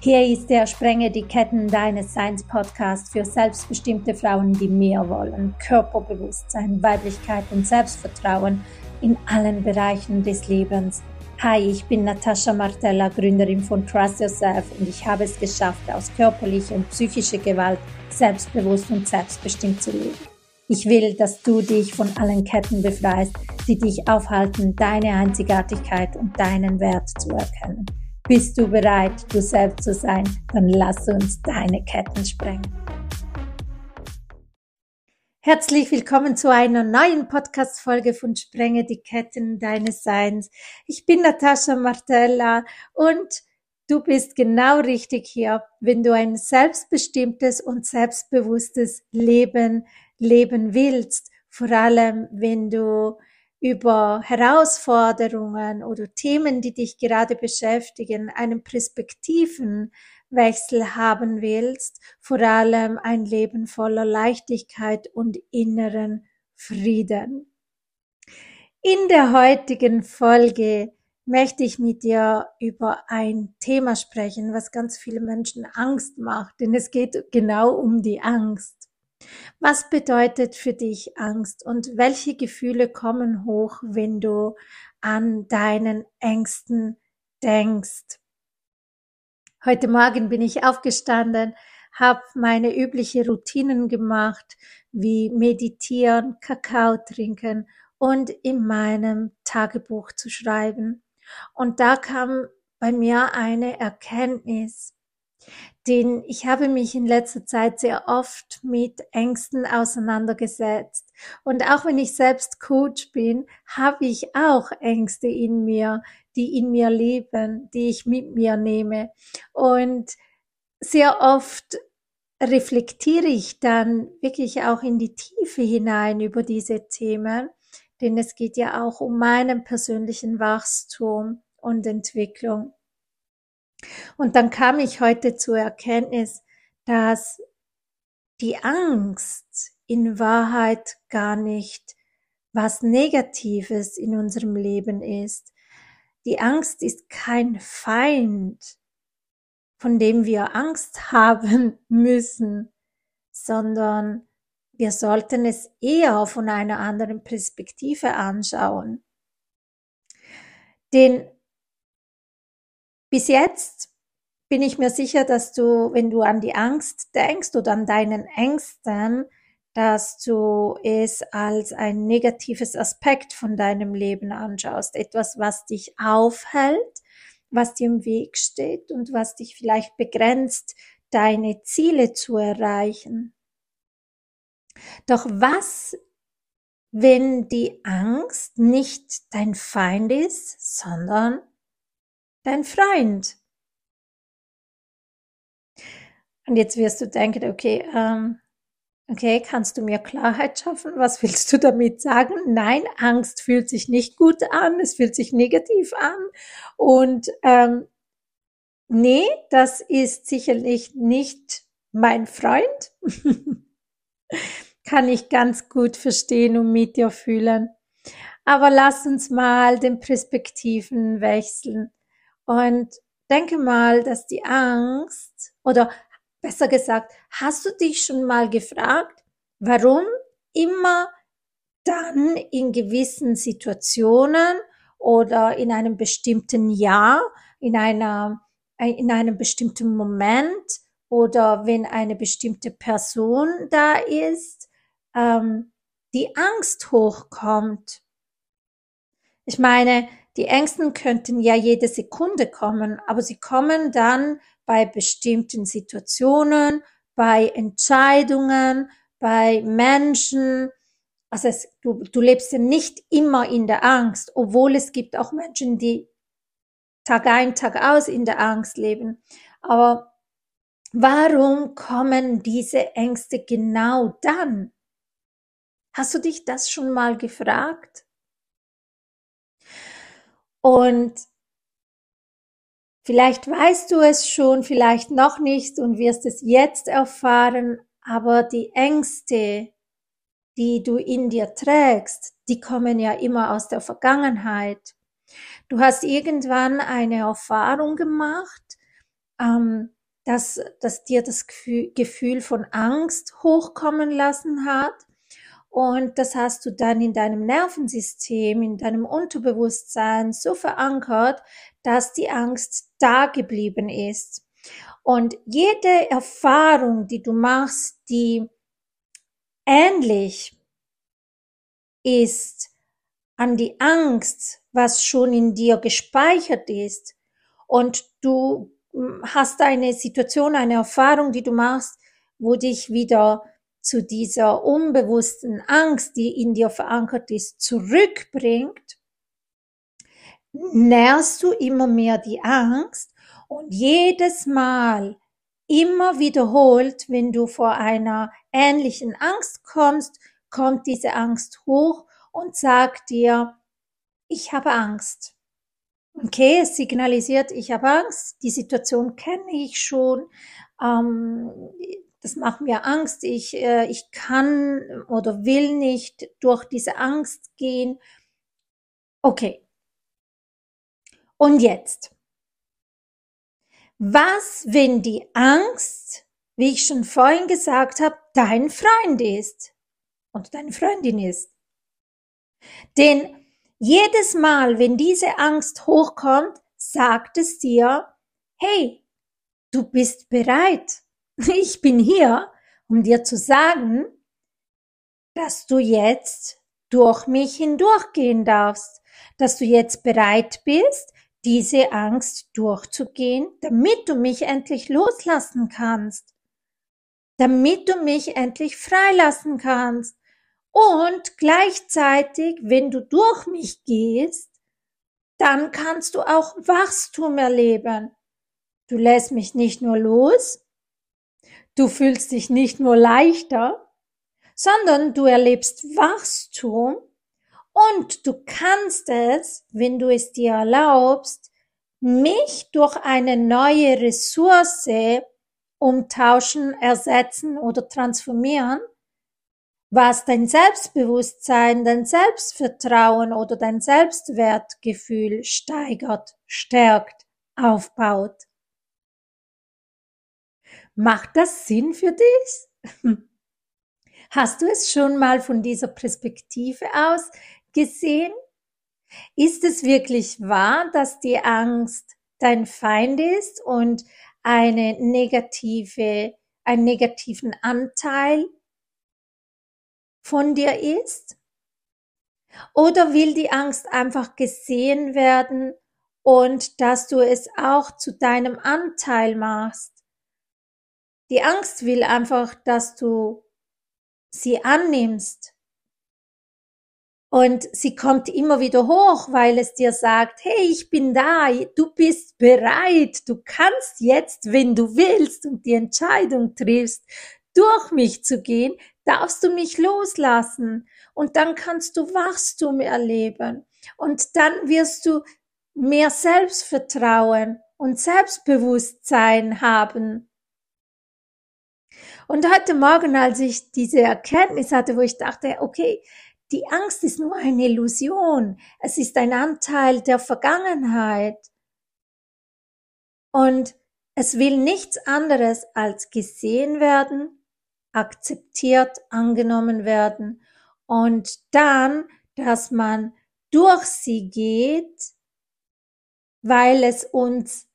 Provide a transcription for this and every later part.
Hier ist der Sprenge die Ketten deines Seins Podcast für selbstbestimmte Frauen, die mehr wollen. Körperbewusstsein, Weiblichkeit und Selbstvertrauen in allen Bereichen des Lebens. Hi, ich bin Natascha Martella, Gründerin von Trust Yourself und ich habe es geschafft, aus körperlicher und psychischer Gewalt selbstbewusst und selbstbestimmt zu leben. Ich will, dass du dich von allen Ketten befreist, die dich aufhalten, deine Einzigartigkeit und deinen Wert zu erkennen. Bist du bereit, du selbst zu sein? Dann lass uns deine Ketten sprengen. Herzlich willkommen zu einer neuen Podcast-Folge von Sprenge die Ketten deines Seins. Ich bin Natascha Martella und du bist genau richtig hier, wenn du ein selbstbestimmtes und selbstbewusstes Leben willst. Vor allem, wenn du über Herausforderungen oder Themen, die dich gerade beschäftigen, einen Perspektivenwechsel haben willst, vor allem ein Leben voller Leichtigkeit und inneren Frieden. In der heutigen Folge möchte ich mit dir über ein Thema sprechen, was ganz viele Menschen Angst macht, denn es geht genau um die Angst. Was bedeutet für dich Angst und welche Gefühle kommen hoch, wenn du an deinen Ängsten denkst? Heute Morgen bin ich aufgestanden, habe meine üblichen Routinen gemacht, wie meditieren, Kakao trinken und in meinem Tagebuch zu schreiben. Und da kam bei mir eine Erkenntnis. Denn ich habe mich in letzter Zeit sehr oft mit Ängsten auseinandergesetzt. Und auch wenn ich selbst Coach bin, habe ich auch Ängste in mir, die in mir leben, die ich mit mir nehme. Und sehr oft reflektiere ich dann wirklich auch in die Tiefe hinein über diese Themen, denn es geht ja auch um meinen persönlichen Wachstum und Entwicklung. Und dann kam ich heute zur Erkenntnis, dass die Angst in Wahrheit gar nicht was Negatives in unserem Leben ist. Die Angst ist kein Feind, von dem wir Angst haben müssen, sondern wir sollten es eher von einer anderen Perspektive anschauen. Denn bis jetzt bin ich mir sicher, dass du, wenn du an die Angst denkst oder an deinen Ängsten, dass du es als ein negatives Aspekt von deinem Leben anschaust. Etwas, was dich aufhält, was dir im Weg steht und was dich vielleicht begrenzt, deine Ziele zu erreichen. Doch was, wenn die Angst nicht dein Feind ist, sondern dein Freund? Und jetzt wirst du denken, okay, kannst du mir Klarheit schaffen? Was willst du damit sagen? Nein, Angst fühlt sich nicht gut an, es fühlt sich negativ an. Und nee, das ist sicherlich nicht mein Freund. Kann ich ganz gut verstehen und mit dir fühlen. Aber lass uns mal den Perspektiven wechseln. Und denke mal, dass die Angst, oder besser gesagt, hast du dich schon mal gefragt, warum immer dann in gewissen Situationen oder in einem bestimmten Jahr, in einem bestimmten Moment oder wenn eine bestimmte Person da ist, die Angst hochkommt? Ich meine, die Ängste könnten ja jede Sekunde kommen, aber sie kommen dann bei bestimmten Situationen, bei Entscheidungen, bei Menschen. Also du lebst ja nicht immer in der Angst, obwohl es gibt auch Menschen, die Tag ein, Tag aus in der Angst leben. Aber warum kommen diese Ängste genau dann? Hast du dich das schon mal gefragt? Und vielleicht weißt du es schon, vielleicht noch nicht und wirst es jetzt erfahren, aber die Ängste, die du in dir trägst, die kommen ja immer aus der Vergangenheit. Du hast irgendwann eine Erfahrung gemacht, dass dir das Gefühl von Angst hochkommen lassen hat. Und das hast du dann in deinem Nervensystem, in deinem Unterbewusstsein so verankert, dass die Angst da geblieben ist. Und jede Erfahrung, die du machst, die ähnlich ist an die Angst, was schon in dir gespeichert ist, und du hast eine Situation, eine Erfahrung, die du machst, wo dich wieder zu dieser unbewussten Angst, die in dir verankert ist, zurückbringt, nährst du immer mehr die Angst, und jedes Mal, immer wiederholt, wenn du vor einer ähnlichen Angst kommst, kommt diese Angst hoch und sagt dir, ich habe Angst. Okay, es signalisiert, ich habe Angst, die Situation kenne ich schon, das macht mir Angst, ich kann oder will nicht durch diese Angst gehen. Okay. Und jetzt, was, wenn die Angst, wie ich schon vorhin gesagt habe, dein Freund ist und deine Freundin ist? Denn jedes Mal, wenn diese Angst hochkommt, sagt es dir, hey, du bist bereit. Ich bin hier, um dir zu sagen, dass du jetzt durch mich hindurchgehen darfst, dass du jetzt bereit bist, diese Angst durchzugehen, damit du mich endlich loslassen kannst, damit du mich endlich freilassen kannst. Und gleichzeitig, wenn du durch mich gehst, dann kannst du auch Wachstum erleben. Du lässt mich nicht nur los, du fühlst dich nicht nur leichter, sondern du erlebst Wachstum, und du kannst es, wenn du es dir erlaubst, mich durch eine neue Ressource umtauschen, ersetzen oder transformieren, was dein Selbstbewusstsein, dein Selbstvertrauen oder dein Selbstwertgefühl steigert, stärkt, aufbaut. Macht das Sinn für dich? Hast du es schon mal von dieser Perspektive aus gesehen? Ist es wirklich wahr, dass die Angst dein Feind ist und einen negativen Anteil von dir ist? Oder will die Angst einfach gesehen werden und dass du es auch zu deinem Anteil machst? Die Angst will einfach, dass du sie annimmst. Und sie kommt immer wieder hoch, weil es dir sagt, hey, ich bin da, du bist bereit, du kannst jetzt, wenn du willst und die Entscheidung triffst, durch mich zu gehen, darfst du mich loslassen. Und dann kannst du Wachstum erleben. Und dann wirst du mehr Selbstvertrauen und Selbstbewusstsein haben. Und heute Morgen, als ich diese Erkenntnis hatte, wo ich dachte, okay, die Angst ist nur eine Illusion. Es ist ein Anteil der Vergangenheit. Und es will nichts anderes als gesehen werden, akzeptiert, angenommen werden. Und dann, dass man durch sie geht, weil es uns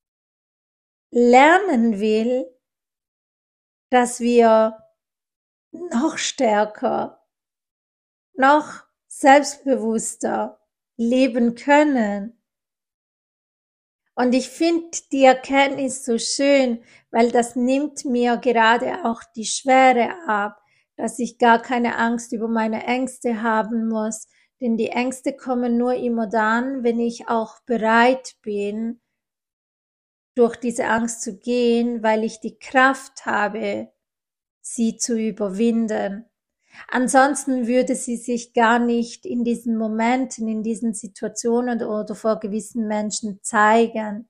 lernen will, dass wir noch stärker, noch selbstbewusster leben können. Und ich finde die Erkenntnis so schön, weil das nimmt mir gerade auch die Schwere ab, dass ich gar keine Angst über meine Ängste haben muss, denn die Ängste kommen nur immer dann, wenn ich auch bereit bin, durch diese Angst zu gehen, weil ich die Kraft habe, sie zu überwinden. Ansonsten würde sie sich gar nicht in diesen Momenten, in diesen Situationen oder vor gewissen Menschen zeigen.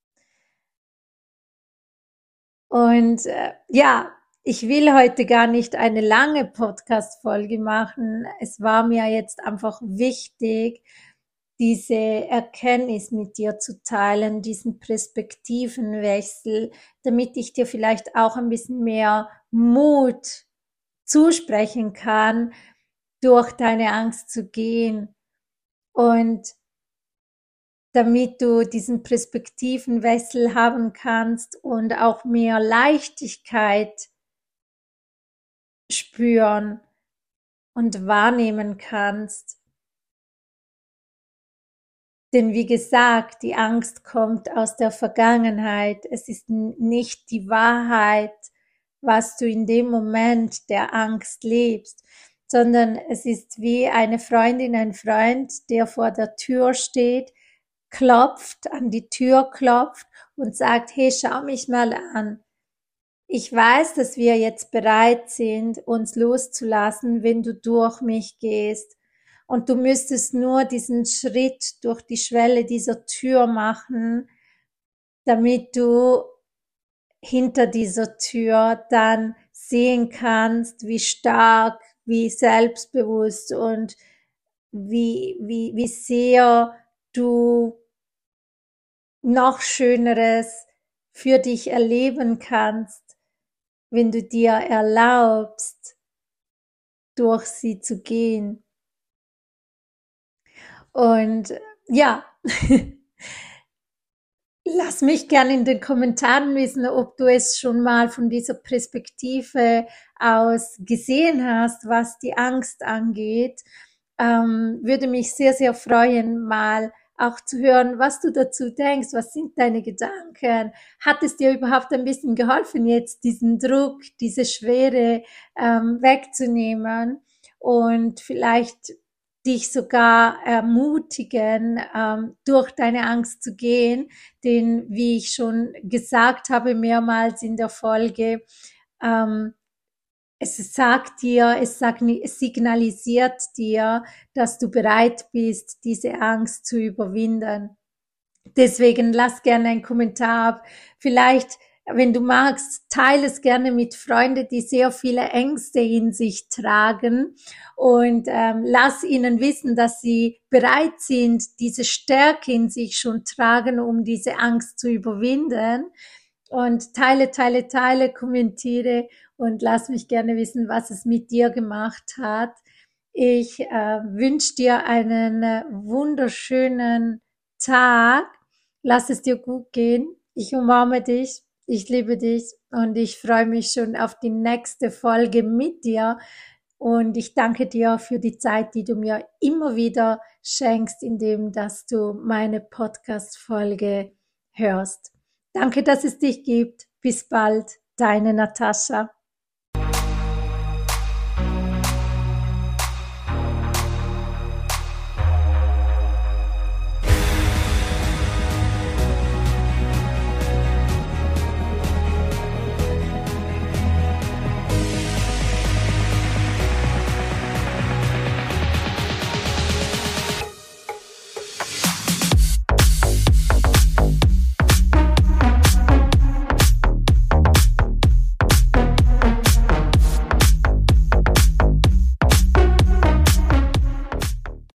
Und ja, ich will heute gar nicht eine lange Podcast-Folge machen. Es war mir jetzt einfach wichtig, diese Erkenntnis mit dir zu teilen, diesen Perspektivenwechsel, damit ich dir vielleicht auch ein bisschen mehr Mut zusprechen kann, durch deine Angst zu gehen und damit du diesen Perspektivenwechsel haben kannst und auch mehr Leichtigkeit spüren und wahrnehmen kannst. Denn wie gesagt, die Angst kommt aus der Vergangenheit. Es ist nicht die Wahrheit, was du in dem Moment der Angst lebst, sondern es ist wie eine Freundin, ein Freund, der vor der Tür steht, klopft, an die Tür klopft und sagt, hey, schau mich mal an. Ich weiß, dass wir jetzt bereit sind, uns loszulassen, wenn du durch mich gehst. Und du müsstest nur diesen Schritt durch die Schwelle dieser Tür machen, damit du hinter dieser Tür dann sehen kannst, wie stark, wie selbstbewusst und wie sehr du noch Schöneres für dich erleben kannst, wenn du dir erlaubst, durch sie zu gehen. Und ja, lass mich gerne in den Kommentaren wissen, ob du es schon mal von dieser Perspektive aus gesehen hast, was die Angst angeht. Würde mich sehr, sehr freuen, mal auch zu hören, was du dazu denkst. Was sind deine Gedanken? Hat es dir überhaupt ein bisschen geholfen, jetzt diesen Druck, diese Schwere wegzunehmen und vielleicht dich sogar ermutigen, durch deine Angst zu gehen? Denn wie ich schon gesagt habe mehrmals in der Folge, es es signalisiert dir, dass du bereit bist, diese Angst zu überwinden. Deswegen lass gerne einen Kommentar ab. Vielleicht, wenn du magst, teile es gerne mit Freunden, die sehr viele Ängste in sich tragen und lass ihnen wissen, dass sie bereit sind, diese Stärke in sich schon tragen, um diese Angst zu überwinden. Und teile, kommentiere und lass mich gerne wissen, was es mit dir gemacht hat. Ich wünsche dir einen wunderschönen Tag. Lass es dir gut gehen. Ich umarme dich. Ich liebe dich und ich freue mich schon auf die nächste Folge mit dir. Und ich danke dir für die Zeit, die du mir immer wieder schenkst, indem dass du meine Podcast-Folge hörst. Danke, dass es dich gibt. Bis bald, deine Natascha.